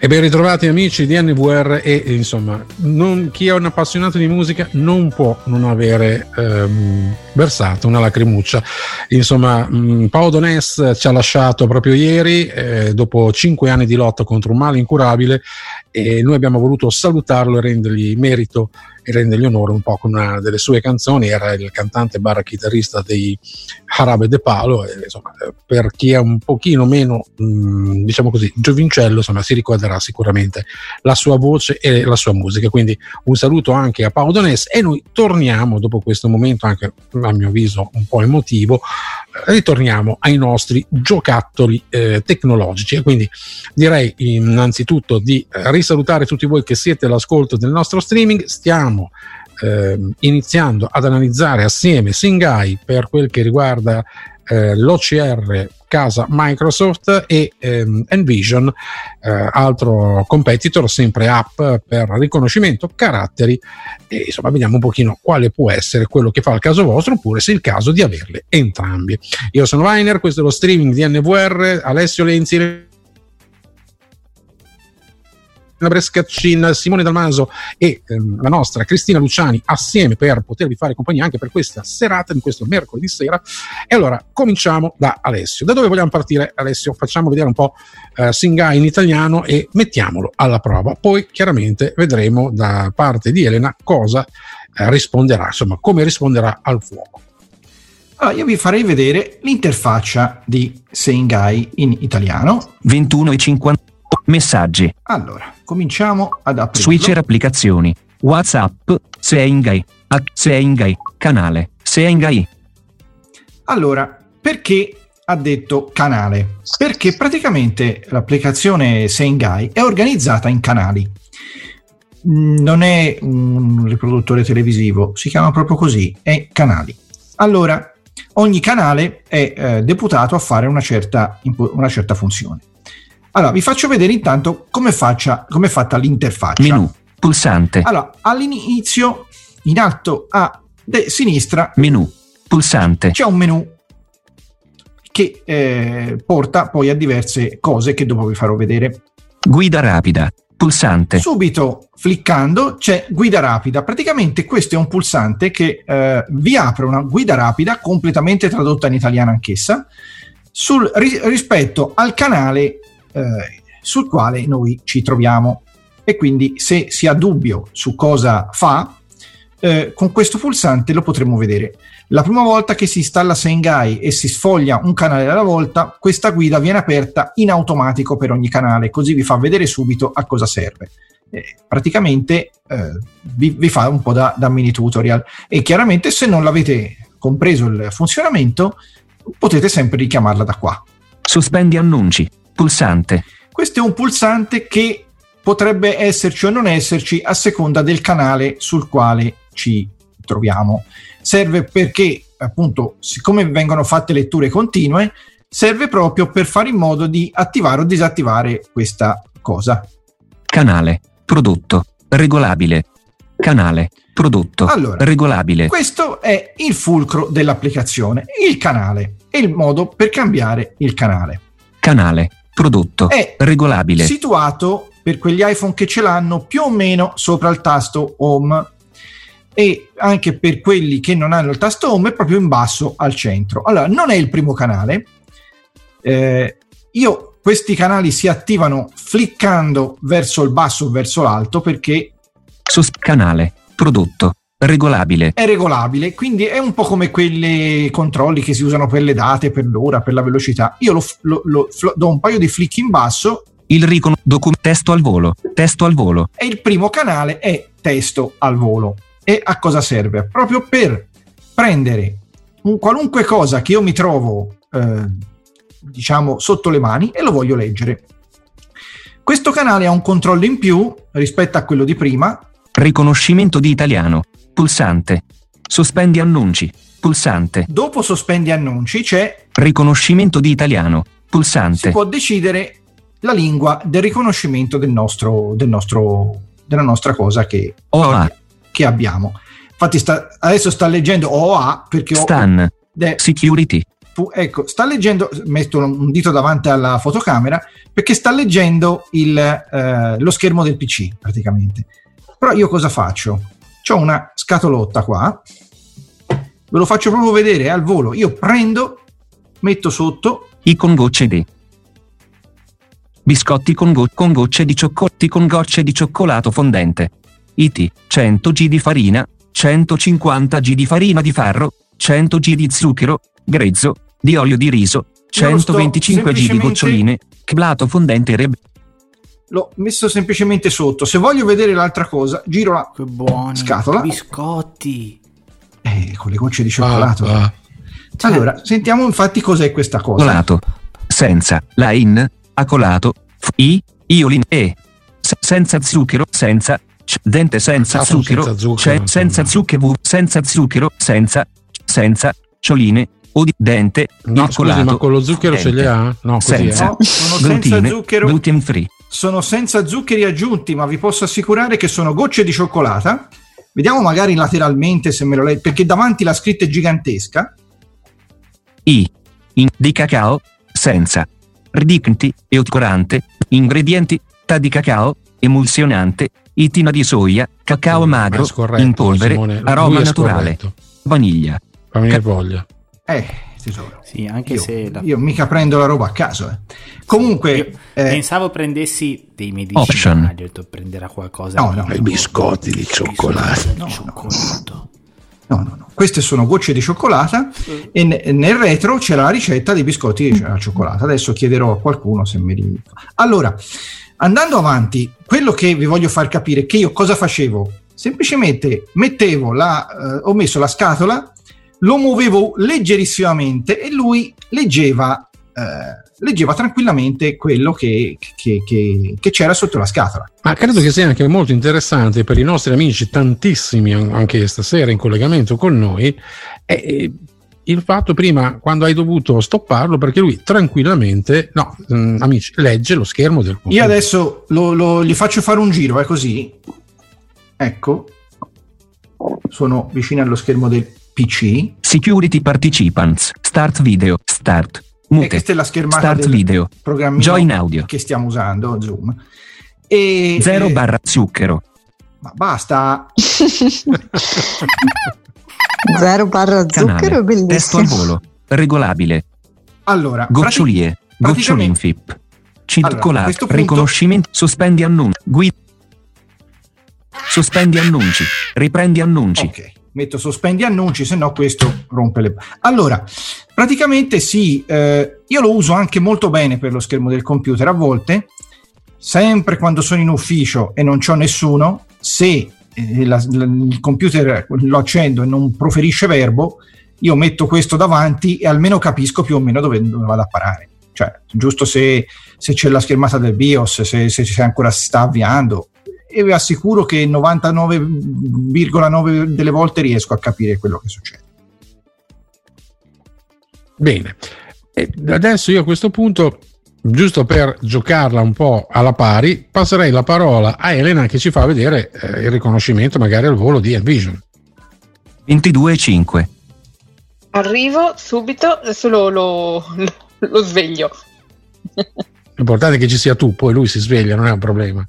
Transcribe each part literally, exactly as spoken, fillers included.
E ben ritrovati amici di N V R. E insomma, non, chi è un appassionato di musica non può non avere ehm, versato una lacrimuccia. Insomma, mh, Pau Donés ci ha lasciato proprio ieri, eh, dopo cinque anni di lotta contro un male incurabile, e noi abbiamo voluto salutarlo e rendergli merito e rendergli onore un po' con una delle sue canzoni. Era il cantante barra chitarrista dei Jarabe de Palo, e insomma, per chi è un pochino meno mh, diciamo così giovincello, insomma, si ricorderà sicuramente la sua voce e la sua musica. Quindi un saluto anche a Pau Donés, e noi torniamo dopo questo momento anche a mio avviso un po' emotivo, ritorniamo ai nostri giocattoli eh, tecnologici. E quindi direi innanzitutto di eh, risalutare tutti voi che siete all'ascolto del nostro streaming. Stiamo eh, iniziando ad analizzare assieme Singai per quel che riguarda eh, l'O C R casa Microsoft, e ehm, Envision, eh, altro competitor, sempre app per riconoscimento caratteri, e insomma vediamo un pochino quale può essere quello che fa il caso vostro, oppure se è il caso di averle entrambi. Io sono Weiner, questo è lo streaming di N V R. Alessio Lenzi, Brescaccin, Simone Dalmaso e ehm, la nostra Cristina Luciani assieme per potervi fare compagnia anche per questa serata di questo mercoledì sera. E allora cominciamo da Alessio. Da dove vogliamo partire, Alessio? Facciamo vedere un po' eh, Singai in italiano e mettiamolo alla prova, poi chiaramente vedremo da parte di Elena cosa eh, risponderà, insomma come risponderà al fuoco. Allora, io vi farei vedere l'interfaccia di Singai in italiano. ventuno e cinquanta messaggi. Allora, cominciamo ad aprire. Switcher applicazioni. WhatsApp, Singai, Singai, canale, Singai. Allora, perché ha detto canale? Perché praticamente l'applicazione Singai è organizzata in canali. Non è un riproduttore televisivo, si chiama proprio così, è canali. Allora, ogni canale è eh, deputato a fare una certa, una certa funzione. Allora, vi faccio vedere intanto come, faccia, come è fatta l'interfaccia. Menu, pulsante. Allora, all'inizio, in alto a de- sinistra, menu, pulsante. C'è un menu che eh, porta poi a diverse cose che dopo vi farò vedere. Guida rapida, pulsante. Subito, cliccando, c'è guida rapida. Praticamente questo è un pulsante che eh, vi apre una guida rapida, completamente tradotta in italiano anch'essa, sul, ri- rispetto al canale Eh, sul quale noi ci troviamo. E quindi se si ha dubbio su cosa fa, eh, con questo pulsante lo potremo vedere. La prima volta che si installa Singai e si sfoglia un canale alla volta, questa guida viene aperta in automatico per ogni canale, così vi fa vedere subito a cosa serve. Eh, praticamente eh, vi, vi fa un po' da, da mini tutorial, e chiaramente se non l'avete compreso il funzionamento potete sempre richiamarla da qua. Sospendi annunci, pulsante. Questo è un pulsante che potrebbe esserci o non esserci a seconda del canale sul quale ci troviamo. Serve perché, appunto, siccome vengono fatte letture continue, serve proprio per fare in modo di attivare o disattivare questa cosa. Canale, prodotto, regolabile. Canale, prodotto, allora, regolabile. Questo è il fulcro dell'applicazione, il canale, e il modo per cambiare il canale. Canale, prodotto, è regolabile. Situato, per quegli iPhone che ce l'hanno, più o meno sopra il tasto Home, e anche per quelli che non hanno il tasto Home è proprio in basso al centro. Allora, non è il primo canale. Eh, io questi canali si attivano fliccando verso il basso o verso l'alto, perché Sus canale, prodotto, regolabile. È regolabile, quindi è un po' come quelle controlli che si usano per le date, per l'ora, per la velocità. Io lo, lo, lo, lo do un paio di flick in basso. Il ricon docu testo al volo, testo al volo. E il primo canale è testo al volo. E a cosa serve? Proprio per prendere un qualunque cosa che io mi trovo eh, diciamo sotto le mani e lo voglio leggere. Questo canale ha un controllo in più rispetto a quello di prima. Riconoscimento di italiano, pulsante. Sospendi annunci, pulsante. Dopo sospendi annunci c'è riconoscimento di italiano, pulsante. Si può decidere la lingua del riconoscimento del nostro, del nostro della nostra cosa che, O A. che abbiamo. Infatti sta, adesso sta leggendo O A perché Stan, de, security, pu- ecco, sta leggendo, metto un dito davanti alla fotocamera perché sta leggendo il, eh, lo schermo del P C praticamente. Però io cosa faccio? C'ho una scatolotta qua, ve lo faccio proprio vedere al volo. Io prendo, metto sotto I con gocce di biscotti con, go- con gocce di cioccolato con gocce di cioccolato fondente. I T cento grammi di farina, centocinquanta grammi di farina di farro, cento grammi di zucchero grezzo, di olio di riso, centoventicinque grammi di goccioline, cioccolato fondente reb. L'ho messo semplicemente sotto. Se voglio vedere l'altra cosa, giro la Che buoni scatola. biscotti. Eh, con le gocce di cioccolato. Ah, ah. Allora, sentiamo infatti cos'è questa cosa. Colato. Senza la in, a colato, f, i, iolin e. S- senza zucchero, senza c- dente senza Ah, sono zucchero, senza zucchero, c'è insomma. senza zucchero, senza zucchero, senza senza cioline o di dente, No, il scusi, colato, ma con lo zucchero ce li dente. ha? No, così Senza. è. No, sono senza Glutine, zucchero. gluten free. Sono senza zuccheri aggiunti, ma vi posso assicurare che sono gocce di cioccolata. Vediamo magari lateralmente se me lo leggo, perché davanti la scritta è gigantesca. I. In, di cacao, senza. Ridicnti, edulcorante, ingredienti, ta di cacao, emulsionante, itina di soia, cacao Ma è magro, scorretto, in polvere, Simone, lui aroma è naturale, scorretto. vaniglia. Fa venire voglia. Eh, tesoro. Sì, anche Io, se la... io mica prendo la roba a caso. Eh. Comunque, Io eh, pensavo prendessi dei Option. medicinali, ho detto prenderà qualcosa. No, no, di- i biscotti di cioccolato. Biscotti di No, no. cioccolato. no, no, no. Queste sono gocce di cioccolata e ne- nel retro c'è la ricetta dei biscotti di cioccolata. Adesso chiederò a qualcuno se mi ri... Allora, andando avanti, quello che vi voglio far capire è che io cosa facevo? Semplicemente mettevo la, eh, ho messo la scatola, lo muovevo leggerissimamente e lui leggeva, eh, leggeva tranquillamente quello che, che- che- che c'era sotto la scatola. Ma credo che sia anche molto interessante per i nostri amici, tantissimi an- anche stasera in collegamento con noi, è è il fatto prima quando hai dovuto stopparlo perché lui tranquillamente, no, mh, amici, legge lo schermo del computer. Io adesso lo- lo- gli faccio fare un giro, è così. Ecco, sono vicino allo schermo del P C. Security participants, start video, start, E mute, questa è la schermata start del video, programmino join audio, che stiamo usando, Zoom. E, zero e- barra zucchero, ma basta. Zero barra zucchero, canale, testo al bellissimo. volo, regolabile, Allora, gocciolie, praticamente- goccioline F I P, Allora, a circolare, questo punto- riconoscimento, sospendi annunci, guida, sospendi annunci, riprendi annunci, Ok, metto sospendi annunci, se no questo rompe le... Allora, praticamente sì, eh, io lo uso anche molto bene per lo schermo del computer a volte, sempre quando sono in ufficio e non c'ho nessuno, se eh, la- la- il computer lo accendo e non proferisce verbo, io metto questo davanti e almeno capisco più o meno dove, dove vado a parare. Cioè, giusto se, se c'è la schermata del BIOS, se, se, se ancora si sta avviando, e vi assicuro che il novantanove virgola nove delle volte riesco a capire quello che succede. Bene, e adesso io a questo punto, giusto per giocarla un po' alla pari, passerei la parola a Elena che ci fa vedere eh, il riconoscimento magari al volo di Envision. ventidue e cinque, Arrivo subito, adesso lo, lo, lo sveglio. L'importante è che ci sia tu, poi lui si sveglia, non è un problema.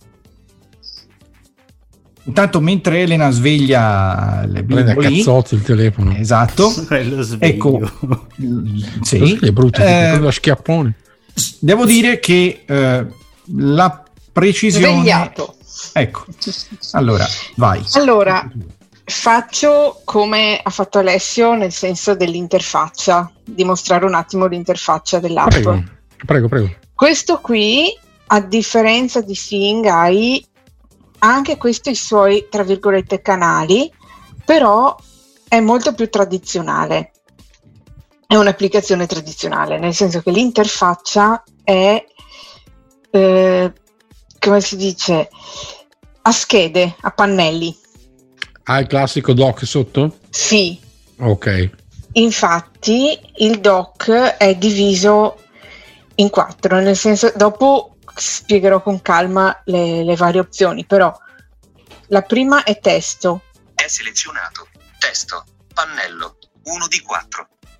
Intanto mentre Elena sveglia le Prende a bimbo lì, cazzotti il telefono. esatto, Quello sveglio. ecco, sì, Così è brutto, Eh, tipo, lo schiappone. devo dire che eh, la precisione... Svegliato. Ecco, allora, vai. Allora, faccio come ha fatto Alessio, nel senso dell'interfaccia, di mostrare un attimo l'interfaccia dell'app. Prego, prego, prego. Questo qui, a differenza di Seeing Eye, ha anche questi i suoi, tra virgolette, canali, però è molto più tradizionale. È un'applicazione tradizionale, nel senso che l'interfaccia è, eh, come si dice, a schede, a pannelli. Ha il classico dock sotto? Sì, Ok. infatti il dock è diviso in quattro, nel senso, dopo spiegherò con calma le, le varie opzioni, però la prima è testo. È selezionato. Testo. Pannello. uno di quattro.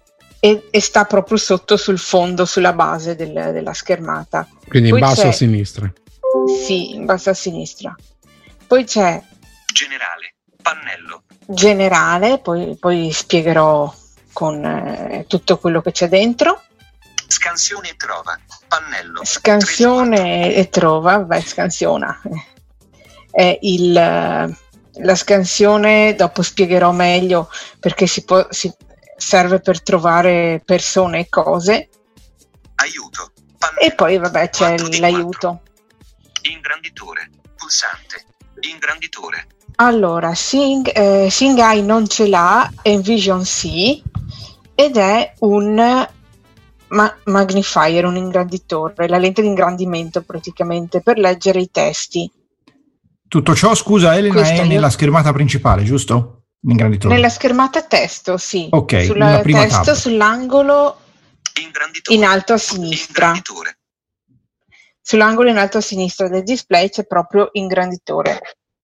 e, e sta proprio sotto sul fondo, sulla base del, della schermata. Quindi Poi in basso c'è- a sinistra. Sì, in basso a sinistra. Poi c'è Generale. Pannello. generale, poi, poi spiegherò con eh, tutto quello che c'è dentro. Scansione e trova. Pannello. Scansione e trova, beh, scansiona. È il, eh, la scansione, dopo spiegherò meglio perché si può, si, serve per trovare persone e cose. Aiuto. Pannello. E poi vabbè c'è quattro di l'aiuto. Ingranditore. Pulsante. Ingranditore. Allora, Sing, eh, Sing Eye non ce l'ha, Envision sì, ed è un ma- magnifier, un ingranditore, la lente di ingrandimento praticamente per leggere i testi. Tutto ciò, scusa Elena, Questa è io- nella schermata principale, giusto? L'ingranditore. Nella schermata testo, sì. Ok, Sul nella prima testo, tab. sull'angolo Ingranditore. in alto a sinistra. Ingranditore. Sull'angolo in alto a sinistra del display c'è proprio ingranditore.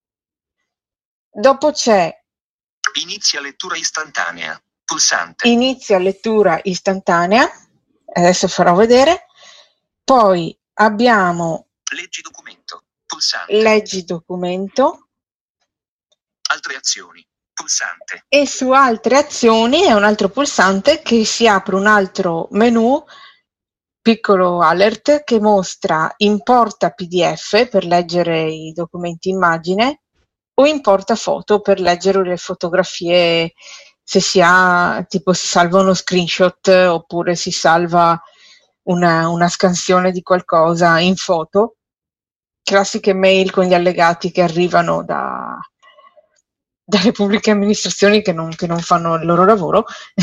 Dopo c'è Inizia lettura istantanea. Pulsante. inizia lettura istantanea, adesso farò vedere. Poi abbiamo Leggi documento. Pulsante. leggi documento Altre azioni. Pulsante. e su altre azioni è un altro pulsante che si apre un altro menu, piccolo alert, che mostra importa P D F per leggere i documenti immagine o importa foto per leggere le fotografie, se si ha, tipo si salva uno screenshot oppure si salva una, una scansione di qualcosa in foto, classiche mail con gli allegati che arrivano da, dalle pubbliche amministrazioni che non, che non fanno il loro lavoro.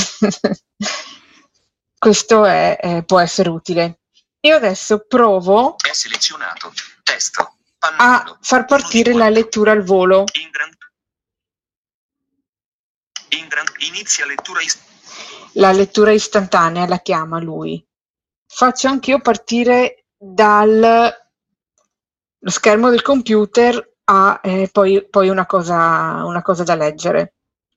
Questo è, è- può essere utile. Io adesso provo È selezionato. Testo. a Pannello. far partire la lettura al volo. Ingran- Ingran- Inizia lettura ist- La lettura istantanea la chiama lui. Faccio anch'io partire dal lo schermo del computer a eh, poi, poi una cosa, una cosa da leggere.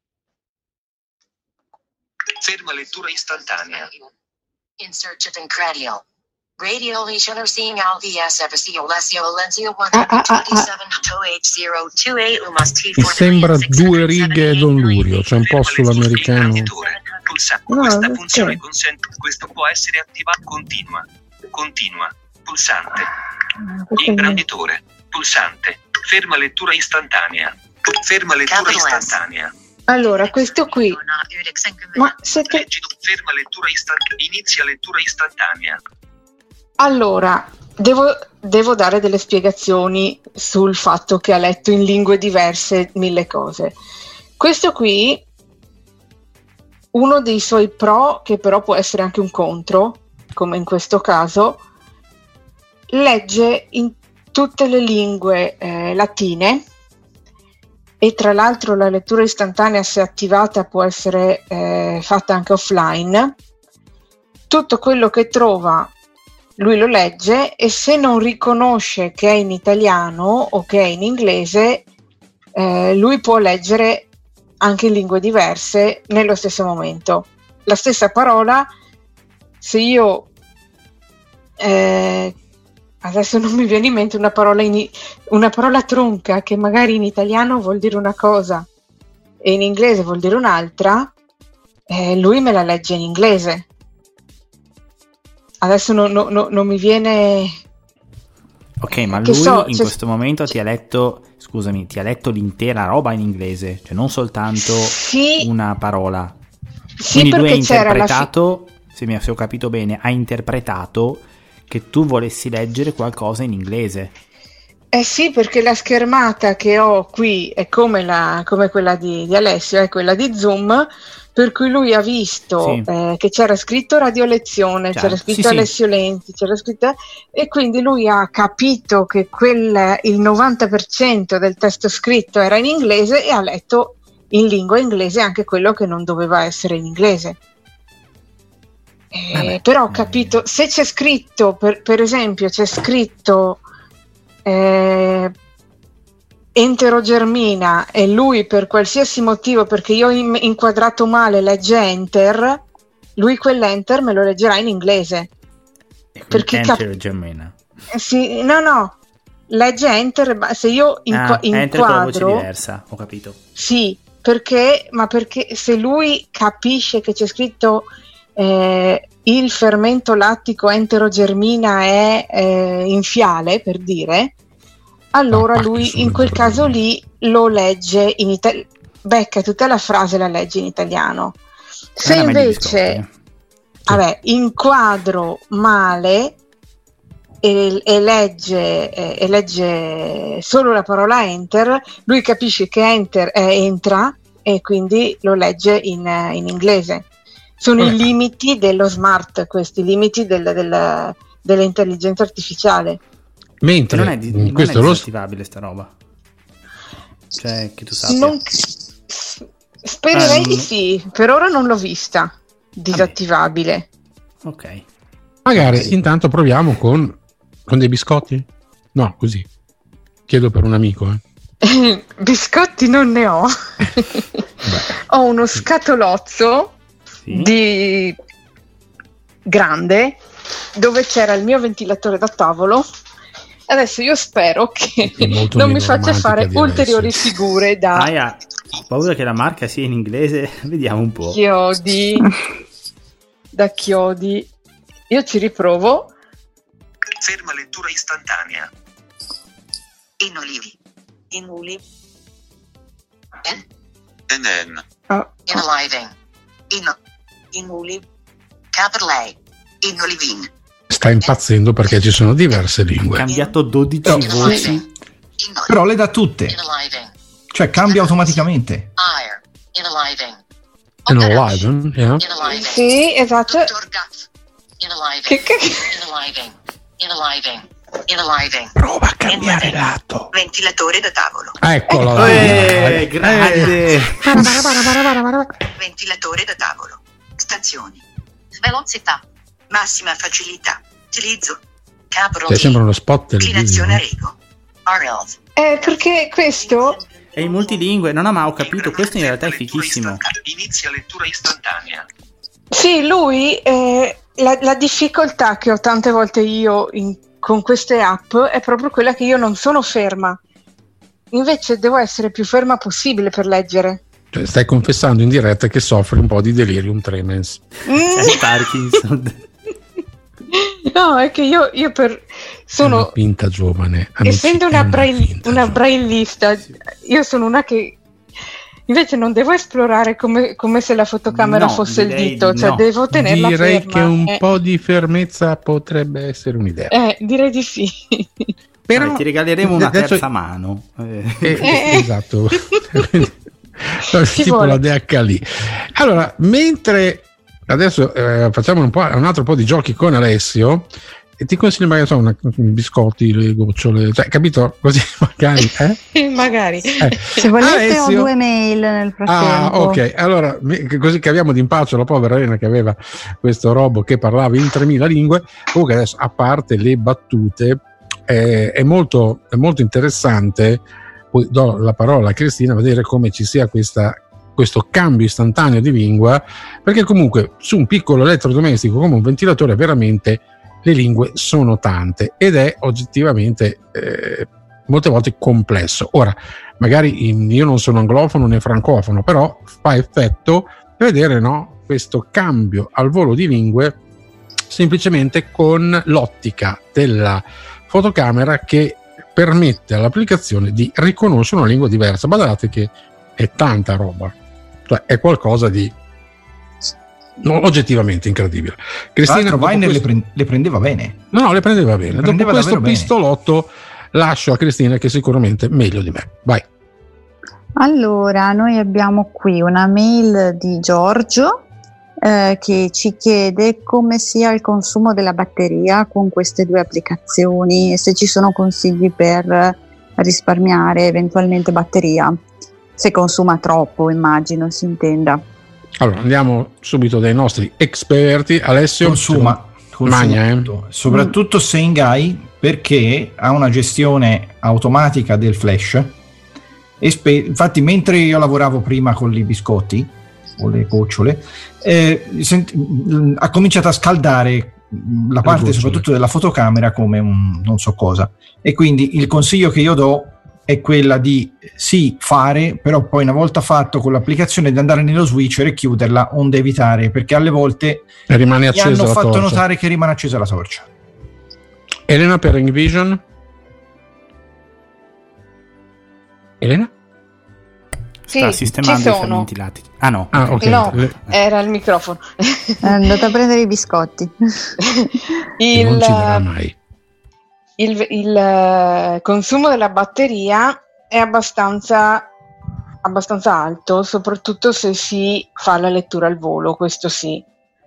Ferma lettura istantanea. In search of incredial. Radio Lesioner seeing Al V S Episio Lesio Lenzio Ah, ah, ah, ah. one twenty-seven to H zero two eight Umas T Mi sembra due righe Don Lurio, c'è un po' sull'americano. Ingranditore. Pulsante. No, Questa sì. funzione consente. Questo può essere attivato. Continua. Continua. Pulsante. Ah, questo è- Ingranditore. Pulsante. Ferma lettura istantanea. Ferma lettura Capital S. istantanea. Allora, questo qui, ma siete... Leggi do- ferma lettura istantanea. Inizia lettura istantanea. Allora, devo, devo dare delle spiegazioni sul fatto che ha letto in lingue diverse mille cose. Questo qui, uno dei suoi pro, che però può essere anche un contro, come in questo caso, legge in tutte le lingue eh, latine e tra l'altro la lettura istantanea, se attivata, può essere eh, fatta anche offline. Tutto quello che trova lui lo legge e se non riconosce che è in italiano o che è in inglese, eh, lui può leggere anche in lingue diverse nello stesso momento. La stessa parola, se io eh, adesso non mi viene in mente una parola, in, una parola tronca che magari in italiano vuol dire una cosa e in inglese vuol dire un'altra, eh, lui me la legge in inglese. Adesso no, no, no, non mi viene... Ok, ma Che lui so, in cioè- questo momento ti ha letto, scusami, ti ha letto l'intera roba in inglese, cioè non soltanto Sì, una parola. sì, Quindi lui ha perché c'era la fi- interpretato, se mi se ho capito bene, ha interpretato che tu volessi leggere qualcosa in inglese. Eh sì, perché la schermata che ho qui è come, la, come quella di, di Alessio, è quella di Zoom, per cui lui ha visto Sì. eh, che c'era scritto radio lezione, Chiaro. c'era scritto Sì, sì. Alessio Lenti, c'era scritto, e quindi lui ha capito che quel, il novanta per cento del testo scritto era in inglese e ha letto in lingua inglese anche quello che non doveva essere in inglese. Eh, Vabbè. però ho capito, se c'è scritto, per, per esempio, c'è scritto eh, Entero Germina e lui per qualsiasi motivo, perché io ho in- inquadrato male, legge Enter, lui quell'enter me lo leggerà in inglese. E Perché enter cap- Germina. Eh, sì, no, no, legge enter, ma se io inqu- Ah, enter con la voce inquadro, diversa, ho capito. sì, perché, ma perché se lui capisce che c'è scritto eh, il fermento lattico enterogermina è eh, in fiale, per dire, allora Ah, lui in quel caso lì lo legge in italiano, becca tutta la frase e la legge in italiano. Se Era meglio invece, biscotti. vabbè, inquadro male e, e legge e, e legge solo la parola enter, lui capisce che enter è entra e quindi lo legge in, in inglese. Sono Vabbè. i limiti dello smart, questi limiti del, del, dell'intelligenza artificiale. Mentre Non è, di- non è questo lo disattivabile sta roba. Cioè, che tu sappia. Non, spererei Ah, di non- sì, per ora non l'ho vista disattivabile. Ok. magari intanto proviamo con, con dei biscotti? No, così. Chiedo per un amico, eh. Biscotti non ne ho. Ho uno scatolozzo Sì. di grande dove c'era il mio ventilatore da tavolo. Adesso io spero che È molto non mi meno faccia romantica fare di ulteriori adesso. figure da Aia, ho paura che la marca sia in inglese. Vediamo un po'. chiodi. Da chiodi. Io ci riprovo. Ferma lettura istantanea. In olivi. In olivi. In, N N. Oh, in oliving. In, in olivi. Capital A. In olivin. Sta impazzendo perché ci sono diverse Ha lingue. cambiato dodici Oh, voci. In olive. Però le dà tutte, In oliving. cioè cambia automaticamente. Ire. In oliving. And alive, yeah. In oliving. sì, esatto. Doctor Guff. In oliving. Che, che... In oliving. In oliving. In oliving. Prova a cambiare lato. Ventilatore da tavolo. Eccola là. Eh, grande. Ventilatore da tavolo. Stazioni. Velocità. Massima facilità. Utilizzo. Capital Cioè, T. sembra uno spot Inclinazione a televisivo. rego. R L. Eh, perché questo È in multilingue. No, no, ma ho capito. Questo in realtà è fichissimo. Inizia lettura istantanea. sì, lui eh, la, la difficoltà che ho tante volte io in- con queste app è proprio quella che io non sono ferma. Invece devo essere più ferma possibile per leggere. Cioè, stai confessando in diretta che soffri un po' di delirium tremens. Mm. È Parkinson. No, è che io, io per È una sono pinta giovane. amici, essendo è una, braille, pinta una giovane. braillista, io sono una che invece non devo esplorare come, come se la fotocamera No, fosse il direi dito, di cioè no. devo tenerla Direi ferma. che un eh, po' di fermezza potrebbe essere un'idea. eh, direi di sì. Però Vabbè, ti regaleremo una adesso- terza mano. Eh. Eh, Eh. esatto. Ci Tipo vuole. la D H lì. Allora, mentre adesso eh, facciamo un, po', un altro po' di giochi con Alessio, e ti consiglio magari so, una, biscotti, le gocciole, cioè, capito? Così magari. Eh? Magari. Eh. Se volete ho Alessio- due mail nel frattempo. Ah, ok. Allora, mi- così caviamo d'impaccio la povera Elena che aveva questo robot che parlava in tremila lingue. Comunque adesso, a parte le battute, eh, è, molto, è molto interessante, poi do la parola a Cristina, a vedere come ci sia questa, questo cambio istantaneo di lingua, perché comunque su un piccolo elettrodomestico come un ventilatore veramente le lingue sono tante ed è oggettivamente eh, molte volte complesso. Ora, magari in- io non sono anglofono né francofono, però fa effetto vedere, no, questo cambio al volo di lingue semplicemente con l'ottica della fotocamera che permette all'applicazione di riconoscere una lingua diversa. Badate che è tanta roba, cioè è qualcosa di no, oggettivamente incredibile. Tra Cristina, l'altro dopo Weiner questo- le, pre- le prendeva bene. no, no, le prendeva bene. Le prendeva Dopo questo davvero bene. pistolotto lascio a Cristina che sicuramente meglio di me. Vai. Allora, noi abbiamo qui una mail di Giorgio eh, che ci chiede come sia il consumo della batteria con queste due applicazioni e se ci sono consigli per risparmiare eventualmente batteria, se consuma troppo, immagino si intenda. Allora andiamo subito dai nostri esperti. Alessio Consuma, consuma magna, eh? tutto, soprattutto Sengai, perché ha una gestione automatica del flash. E spe- infatti mentre io lavoravo prima con i biscotti o le gocciole, eh, sent- ha cominciato a scaldare la parte gocciole. soprattutto della fotocamera come un non so cosa, e quindi il consiglio che io do è quella di sì fare, però poi una volta fatto con l'applicazione di andare nello switcher e chiuderla, onde evitare, perché alle volte E rimane mi accesa hanno la fatto torcia. notare che rimane accesa la torcia. Elena per Envision? Elena? Sì, Sta ci sistemando i sono. fermenti lattici. Ah no. Ah, ok. No, Le- era il microfono. È andata a prendere i biscotti. che non il, ci darà mai. il, il, eh, consumo della batteria è abbastanza, abbastanza alto, soprattutto se si fa la lettura al volo, questo sì.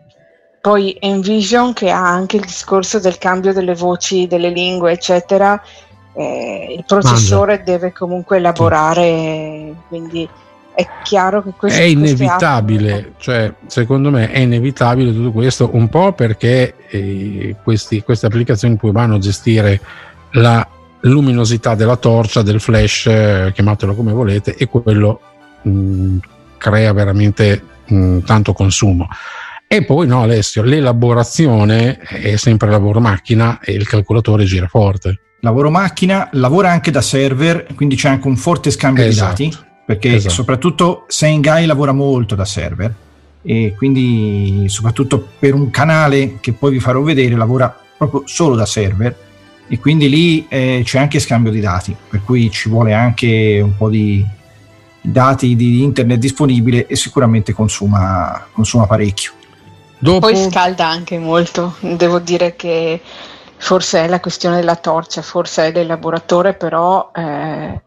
Poi Envision, che ha anche il discorso del cambio delle voci, delle lingue, eccetera, eh, il processore Mangia. deve comunque elaborare, quindi è chiaro che questo È inevitabile, cioè secondo me è inevitabile tutto questo, un po' perché eh, questi, queste applicazioni poi vanno a gestire la luminosità della torcia, del flash, eh, chiamatelo come volete, e quello mh, crea veramente mh, tanto consumo. E poi no, Alessio, l'elaborazione è sempre lavoro macchina e il calcolatore gira forte. Lavoro macchina, lavora anche da server, quindi c'è anche un forte scambio Esatto. di dati, perché Esatto. soprattutto Sengai lavora molto da server, e quindi soprattutto per un canale che poi vi farò vedere lavora proprio solo da server, e quindi lì eh, c'è anche scambio di dati, per cui ci vuole anche un po' di dati di internet disponibile, e sicuramente consuma, consuma parecchio. Dopo, Poi scalda anche molto, devo dire che forse è la questione della torcia, forse è dell'elaboratore, però eh,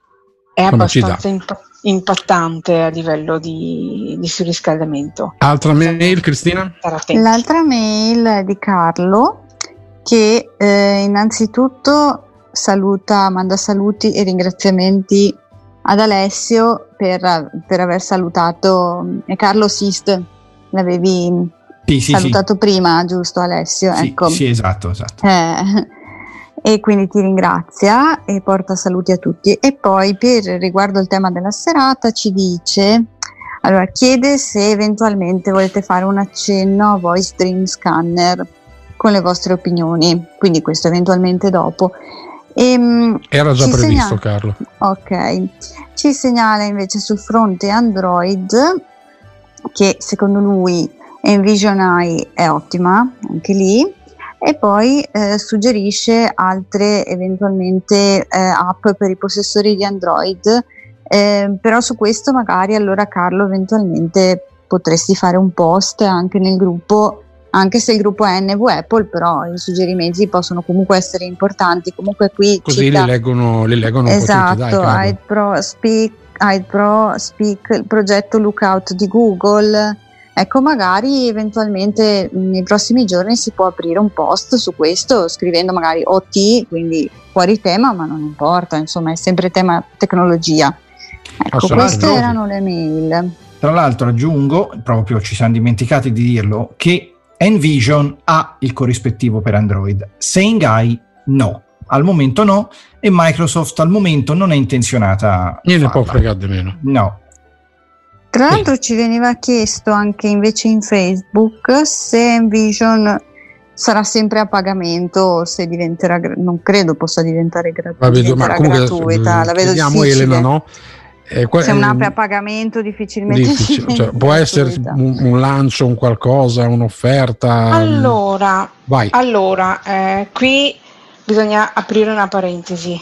è Come ci abbastanza imp- impattante a livello di, di surriscaldamento. altra mail, Cristina? Stare attenti. L'altra mail è di Carlo, che eh, innanzitutto saluta, manda saluti e ringraziamenti ad Alessio per, per aver salutato. È Carlo Sist, l'avevi Sì, sì, salutato prima, giusto Alessio? sì, Ecco. sì, sì, esatto, esatto. Eh, e quindi ti ringrazia e porta saluti a tutti. E poi per riguardo il tema della serata ci dice, allora chiede se eventualmente volete fare un accenno a Voice Dream Scanner con le vostre opinioni, quindi questo eventualmente dopo. E, Era già ci previsto, segna- Carlo. Ok, ci segnala invece sul fronte Android che secondo lui Envision Eye è ottima anche lì, e poi eh, suggerisce altre eventualmente eh, app per i possessori di Android, eh, però su questo magari allora Carlo eventualmente potresti fare un post anche nel gruppo, anche se il gruppo è N V Apple, però i suggerimenti possono comunque essere importanti. Comunque qui Così cita- li leggono, li leggono un po' tutti, dai, esatto, Carlo. Hide Pro Speak, Hide Pro Speak, il progetto Lookout di Google. Ecco, magari eventualmente nei prossimi giorni si può aprire un post su questo, scrivendo magari O T, quindi fuori tema, ma non importa, insomma è sempre tema tecnologia. Ecco, Assolutamente. queste erano le mail. Tra l'altro aggiungo, proprio ci siamo dimenticati di dirlo, che Envision ha il corrispettivo per Android, Sengai no, al momento no, e Microsoft al momento non è intenzionata a Gliene può farla. fregare di meno. No. Tra l'altro ci veniva chiesto anche invece in Facebook se Envision sarà sempre a pagamento, se diventerà, gra- non credo possa diventare gra- Ma vedo- diventerà ma comunque gratuita, la vedo chiediamo difficile. Elena, no? Eh, que- Se è un'app eh, a pagamento difficilmente difficile, diventa cioè, può essere gratuita. un, un lancio, un qualcosa, un'offerta. Allora, Vai. allora eh, qui bisogna aprire una parentesi.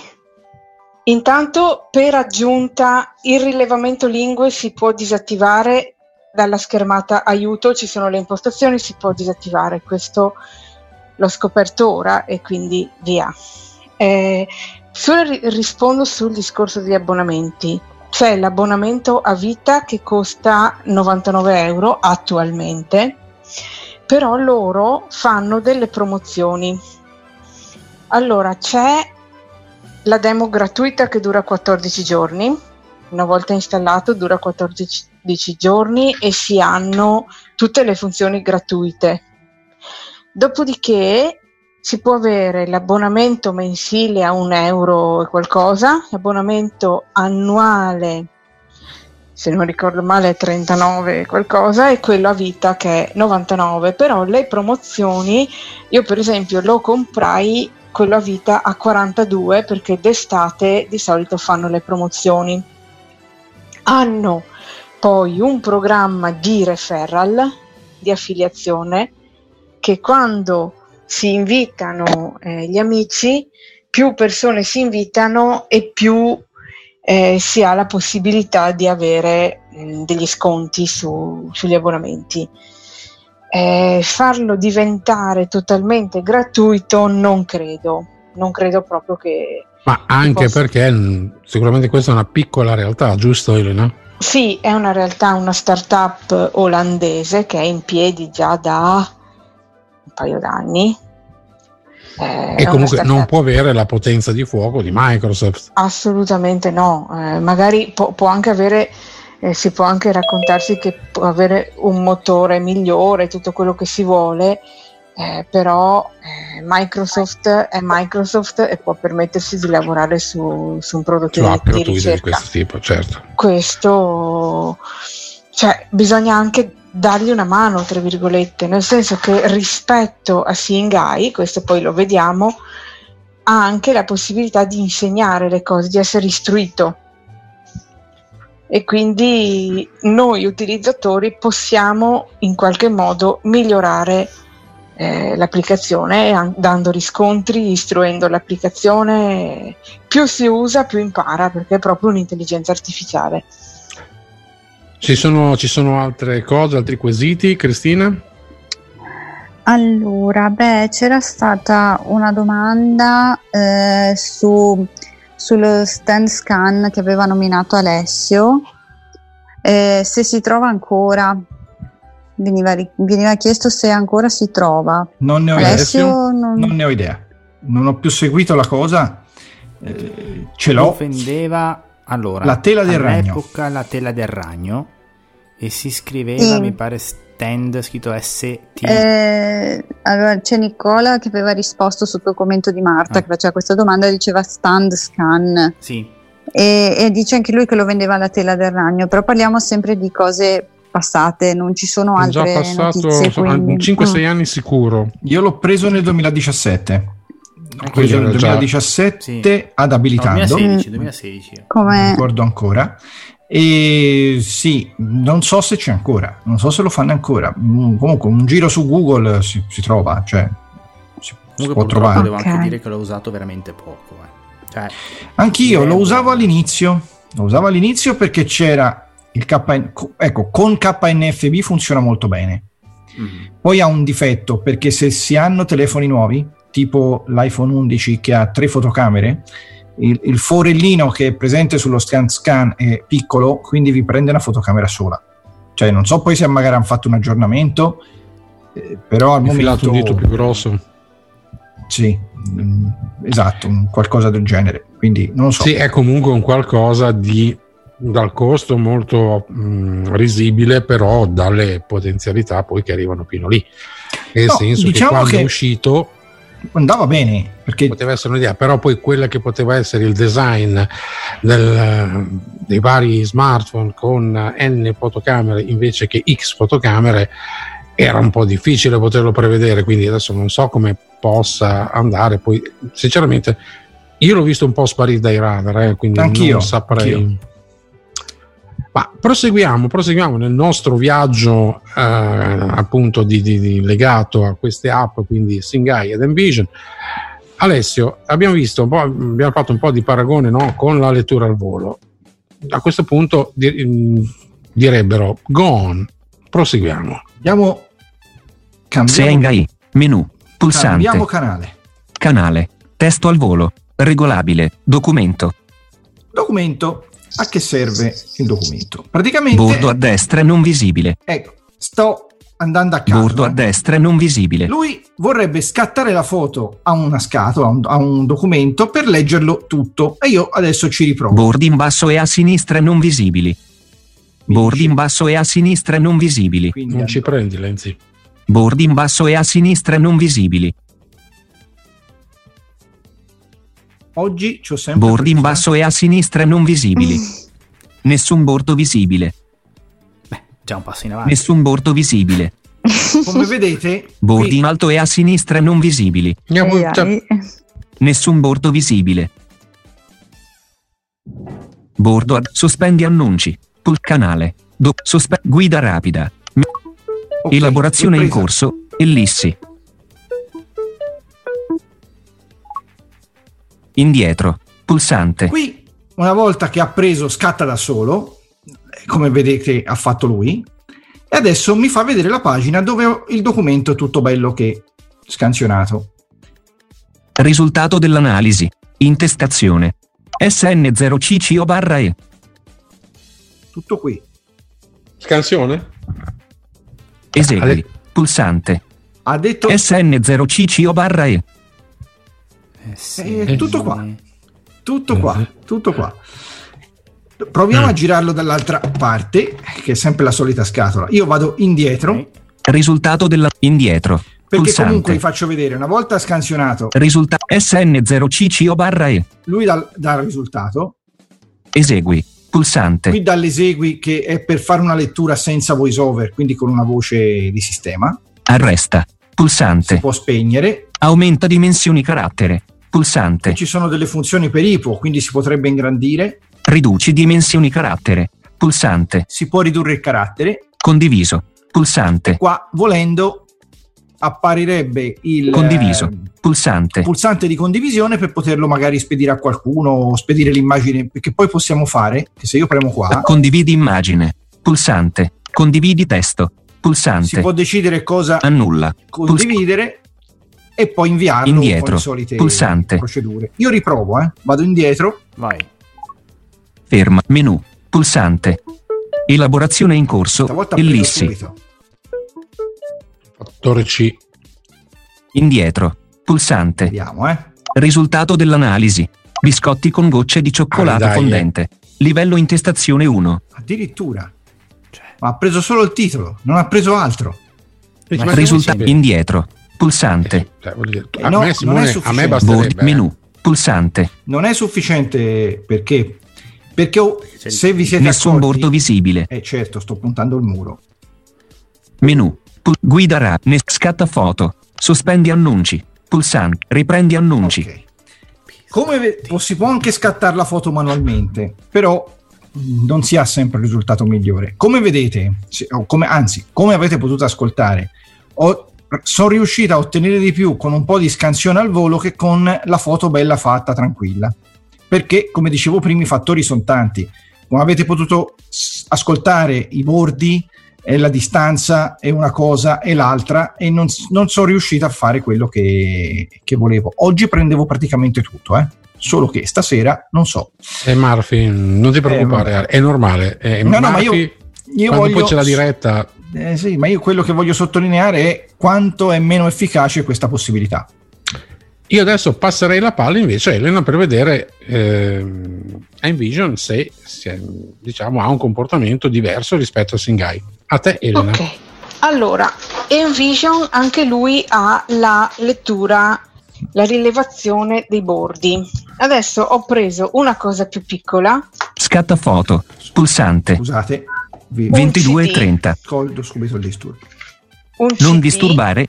Intanto, per aggiunta, il rilevamento lingue si può disattivare dalla schermata aiuto, ci sono le impostazioni, si può disattivare. Questo l'ho scoperto ora e quindi via. Eh, solo ri- rispondo sul discorso degli abbonamenti. C'è l'abbonamento a vita che costa novantanove euro attualmente, però loro fanno delle promozioni. Allora, c'è la demo gratuita che dura quattordici giorni, una volta installato dura quattordici giorni e si hanno tutte le funzioni gratuite. Dopodiché si può avere l'abbonamento mensile a un euro e qualcosa, l'abbonamento annuale se non ricordo male è trentanove qualcosa, e quello a vita che è novantanove, però le promozioni, io per esempio lo comprai quello a vita a quarantadue, perché d'estate di solito fanno le promozioni. Hanno poi un programma di referral, di affiliazione, che quando si invitano eh, gli amici, più persone si invitano e più eh, si ha la possibilità di avere mh, degli sconti su, sugli abbonamenti. Eh, farlo diventare totalmente gratuito non credo, non credo proprio che... Ma anche possa... perché mh, sicuramente questa è una piccola realtà, giusto Elena? Sì, è una realtà, una startup olandese che è in piedi già da un paio d'anni. Eh, e comunque non può avere la potenza di fuoco di Microsoft. Assolutamente no, eh, magari può, può anche avere, eh, si può anche raccontarsi che può avere un motore migliore, tutto quello che si vuole, eh, però eh, Microsoft è Microsoft e può permettersi di lavorare su, su un prodotto Su di, di ricerca di questo tipo, certo. Questo, cioè, bisogna anche dargli una mano, tra virgolette, nel senso che rispetto a Singai, questo poi lo vediamo, ha anche la possibilità di insegnare le cose, di essere istruito, e quindi noi utilizzatori possiamo in qualche modo migliorare eh, l'applicazione, an- dando riscontri, istruendo l'applicazione. Più si usa più impara, perché è proprio un'intelligenza artificiale. Ci sono, ci sono altre cose, altri quesiti, Cristina? Allora, beh, c'era stata una domanda eh, su, sullo StandScan che aveva nominato Alessio, eh, se si trova ancora, veniva, veniva chiesto se ancora si trova. Non ne ho Alessio, idea. non... non ne ho idea, non ho più seguito la cosa, eh, ce l'ho. Difendeva... Allora, la tela del ragno. All'epoca la tela del ragno, e si scriveva, sì. mi pare, stand scritto S T. Eh, allora c'è Nicola che aveva risposto sotto il commento di Marta Ah. che faceva questa domanda e diceva StandScan. Sì. E, e dice anche lui che lo vendeva alla tela del ragno, però parliamo sempre di cose passate, non ci sono È altre già passato notizie, quindi... cinque sei mm. anni sicuro. Io l'ho preso nel duemiladiciassette. L'ho Quindi preso nel era già- duemiladiciassette Sì. ad No, Abilitando, duemilasedici, duemilasedici. non Come... ricordo ancora. E sì, non so se c'è ancora, non so se lo fanno ancora. Mm, Comunque un giro su Google si, si trova, cioè si, si Comunque può purtroppo trovare. devo anche Ok. dire che l'ho usato veramente poco. Eh. Cioè, Anch'io lo eh, usavo all'inizio, lo usavo all'inizio perché c'era il K N, ecco, con K N F B funziona molto bene. mm. Poi ha un difetto, perché se si hanno telefoni nuovi, tipo l'iPhone undici che ha tre fotocamere, il, il forellino che è presente sullo ScanScan è piccolo, quindi vi prende una fotocamera sola. Cioè non so poi se magari hanno fatto un aggiornamento, eh, però al Hai filato momento... un dito più grosso. Sì, mm, esatto, un qualcosa del genere. Quindi non lo so. Sì, è comunque un qualcosa di dal costo molto mh, risibile, però dalle potenzialità poi che arrivano fino lì. Nel No, senso diciamo che quando che- è uscito Andava bene, perché poteva essere un'idea, però poi quella che poteva essere il design del, dei vari smartphone con N fotocamere invece che X fotocamere era un po' difficile poterlo prevedere, quindi adesso non so come possa andare. Poi sinceramente io l'ho visto un po' sparire dai radar, eh, quindi Anch'io, non saprei. anch'io. Ma proseguiamo, proseguiamo nel nostro viaggio eh, appunto di, di, di legato a queste app, quindi Singai ed Envision. Alessio, abbiamo visto un po', abbiamo fatto un po' di paragone, no, con la lettura al volo. A questo punto di, direbbero gone. Proseguiamo. Andiamo, cambiamo, Singai. Menu. Pulsante. cambiamo canale. Canale. Testo al volo. Regolabile. Documento. Documento. A che serve il documento? Praticamente, Bordo a destra non visibile. ecco, sto andando a caso. Bordo a eh. destra non visibile. Lui vorrebbe scattare la foto a una scatola, a un, a un documento per leggerlo tutto, e io adesso ci riprovo. Bordi in basso e a sinistra non visibili. Bordi in basso e a sinistra non visibili. Quindi Non ci prendi, Lenzi. Bordi in basso e a sinistra non visibili. oggi c'ho sempre Bordi in questa- basso e a sinistra non visibili. Nessun bordo visibile. Beh, già un passo in avanti. Nessun bordo visibile. Come vedete, Bordi qui in alto e a sinistra non visibili. Andiamo, Ai, cioè, ai. Nessun bordo visibile. Bordo ad sospendi annunci. Pul canale. Do, sospe- guida rapida. M- ok, elaborazione in ripresa. corso. Ellissi. Indietro. Pulsante. Qui, una volta che ha preso, scatta da solo, come vedete ha fatto lui, e adesso mi fa vedere la pagina dove ho il documento tutto bello che scansionato. Risultato dell'analisi. Intestazione. S N zero C C O barra E. Tutto qui. scansione? Esegui. Ale- Pulsante. Ha detto S N zero C C O barra E. Eh sì. Eh, tutto qua. tutto qua, tutto qua. Proviamo a girarlo dall'altra parte, che è sempre la solita scatola. Io vado indietro. Risultato della indietro. Perché Pulsante. comunque vi faccio vedere, una volta scansionato, Risultato S N zero C C O barra E. lui dà, dà il risultato. Esegui. Pulsante. Qui dall'esegui, che è per fare una lettura senza voice over, quindi con una voce di sistema. Arresta. Pulsante. Si può spegnere. Aumenta dimensioni carattere. Pulsante. E ci sono delle funzioni per I P O, quindi si potrebbe ingrandire. Riduci dimensioni carattere. Pulsante. Si può ridurre il carattere. Condiviso. Pulsante. Qua, volendo, apparirebbe il Condiviso. eh, Pulsante. pulsante di condivisione per poterlo magari spedire a qualcuno o spedire l'immagine, perché poi possiamo fare che se io premo qua Condividi immagine. Pulsante. Condividi testo. si Pulsante. può decidere cosa Annulla. condividere e poi inviarlo Indietro. con le solite Pulsante. procedure. Io riprovo, eh. Vado indietro. Vai. Ferma. Menu. Pulsante. Elaborazione in corso. Stavolta ha preso Ellissi. subito. Fattore C. Indietro. Pulsante. Vediamo, eh. Risultato dell'analisi. Biscotti con gocce di cioccolato Ah, dai, fondente. Livello intestazione uno. Addirittura. Ma ha preso solo il titolo, non ha preso altro. Dici, ma Risultato come si- indietro. Pulsante. Cioè, voglio dire, Eh, a, no, me, non è Simone, a me sufficiente. basterebbe. Bordi. Menu. Pulsante. Non è sufficiente perché perché oh, se vi siete Nessun accorti, bordo visibile. eh certo, sto puntando il muro. Menu. Pul- guida rap. Ne- scatta foto. Sospendi annunci. Pulsante. Riprendi annunci. Ok. Come ve- po- si può anche scattare la foto manualmente, però mh, non si ha sempre il risultato migliore. Come vedete, se- o come, anzi, come avete potuto ascoltare, ho, sono riuscito a ottenere di più con un po' di scansione al volo che con la foto bella fatta, tranquilla. Perché, come dicevo prima, i fattori sono tanti. Come avete potuto s- ascoltare, i bordi e la distanza è una cosa e l'altra, e non, s- non sono riuscito a fare quello che, che volevo. Oggi prendevo praticamente tutto, eh? Solo che stasera non so. E Murphy, non ti preoccupare, vabbè. è normale. È No, no, ma io- Murphy, Io quando voglio, poi c'è la diretta, eh, sì, ma io quello che voglio sottolineare è quanto è meno efficace questa possibilità. io adesso passerei la palla invece a Elena per vedere ehm, a Envision se, se diciamo, ha un comportamento diverso rispetto a Singai. A te, Elena. Ok, allora Envision anche lui ha la lettura, la rilevazione dei bordi. Adesso ho preso una cosa più piccola. Scatta foto. Pulsante. Scusate, vi ventidue e C D. trenta. colgo subito il disturbo. Un Non C D. disturbare.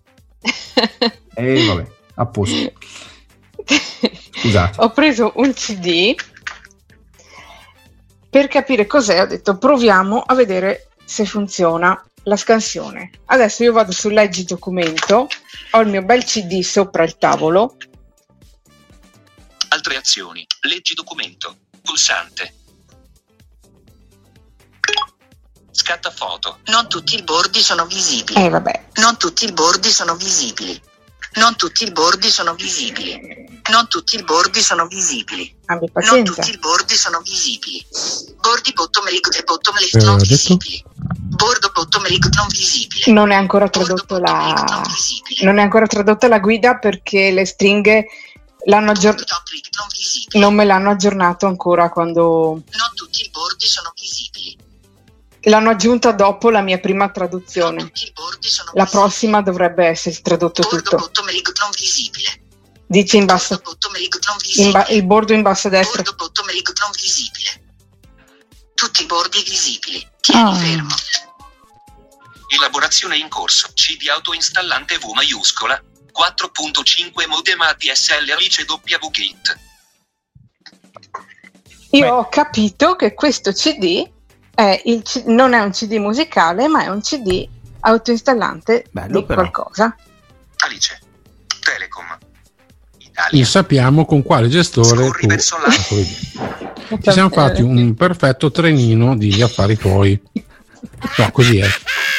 E vabbè, a posto. Scusate. Ho preso un C D per capire cos'è. Ho detto proviamo a vedere se funziona la scansione. Adesso io vado su leggi documento, ho il mio bel C D sopra il tavolo. Altre azioni. Leggi documento. Pulsante. Scatta foto. Non tutti i bordi sono visibili. Eh vabbè, Non tutti i bordi sono visibili. Non tutti i bordi sono visibili. Non tutti i bordi sono visibili. abbi Non pazienza. tutti i bordi sono visibili. Bordi bottom right e bottom left Eh, non ho detto? visibili. Bordo bottom right non visibile. Non è ancora Bordo tradotto bottom right la non visibile. non è ancora tradotta la guida perché le stringhe l'hanno aggior- Bordo top right non visibile. non me l'hanno aggiornato ancora quando Non tutti i bordi sono visibili. l'hanno aggiunta dopo la mia prima Non traduzione. tutti i bordi sono La visibili. prossima dovrebbe essere tradotto Bordo tutto. bottom right non visibile. Dice in basso, Bordo bottom right non in ba- visibile. il bordo in basso a destra. Bordo bottom right non visibile. tutti i bordi visibili. Tieni Ah. fermo. Elaborazione in corso. C D autoinstallante V maiuscola. quattro punto cinque modem A D S L Alice W Gate. Io Beh. ho capito che questo C D è il C- non è un C D musicale, ma è un C D autoinstallante Bello, di però. qualcosa. Alice. Telecom. Italia. E sappiamo con quale gestore Scorri tu. verso là. Ci siamo fatti un perfetto trenino di affari tuoi. No, così è.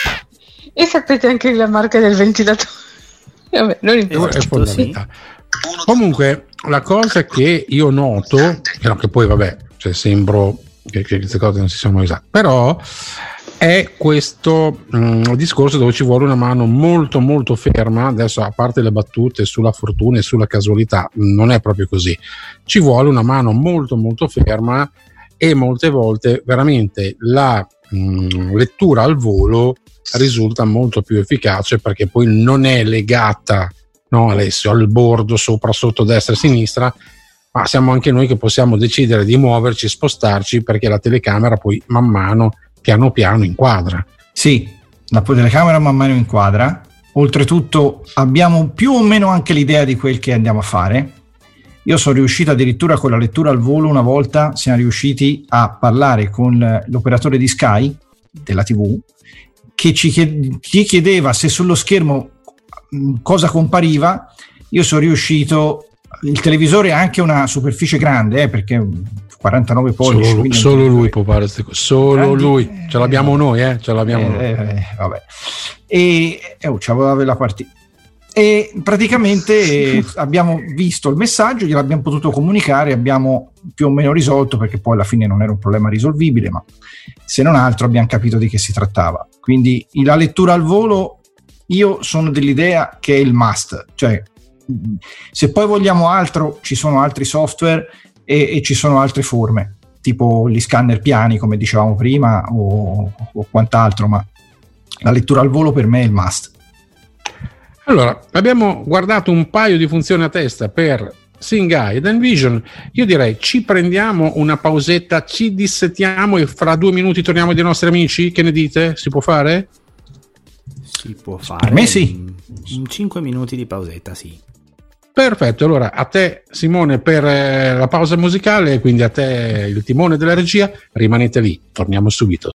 E sapete anche la marca del ventilatore. Vabbè, non È importa. Esatto, fondamentale. Uno, Comunque, la cosa che io noto, che, no, che poi vabbè, cioè sembro che, che queste cose non si sono mai usate, però è questo mh, discorso dove ci vuole una mano molto molto ferma. Adesso, a parte le battute sulla fortuna e sulla casualità, non è proprio così. Ci vuole una mano molto molto ferma, e molte volte veramente la mh, lettura al volo risulta molto più efficace, perché poi non è legata, no, Alessio, al bordo sopra, sotto, destra e sinistra, ma siamo anche noi che possiamo decidere di muoverci, spostarci, perché la telecamera poi man mano, piano piano, inquadra. Sì, la telecamera man mano inquadra. Oltretutto abbiamo più o meno anche l'idea di quel che andiamo a fare. Io sono riuscito addirittura con la lettura al volo, una volta siamo riusciti a parlare con l'operatore di Sky della tivù, che ci chied- ci chiedeva se sullo schermo mh, cosa compariva. Io sono riuscito, il televisore ha anche una superficie grande, eh, perché quarantanove pollici, Solo, quindi solo un lui può fare queste cose, solo Grandi- lui, ce l'abbiamo noi, eh, ce l'abbiamo noi. eh, eh, vabbè. E eh, oh, c'aveva la partita. E praticamente eh, abbiamo visto il messaggio, gliel'abbiamo potuto comunicare, abbiamo più o meno risolto, perché poi alla fine non era un problema risolvibile, ma se non altro abbiamo capito di che si trattava. Quindi la lettura al volo, io sono dell'idea che è il must, cioè mh, se poi vogliamo altro, ci sono altri software e, e ci sono altre forme, tipo gli scanner piani, come dicevamo prima, o, o quant'altro, ma la lettura al volo per me è il must. Allora, abbiamo guardato un paio di funzioni a testa per Singai ed Envision. Io direi ci prendiamo una pausetta, ci dissettiamo e fra due minuti torniamo dai nostri amici. Che ne dite? Si può fare? Si può fare. me sì. In cinque minuti di pausetta, sì. Perfetto, allora a te Simone per eh, la pausa musicale, quindi a te il timone della regia, rimanete lì, torniamo subito.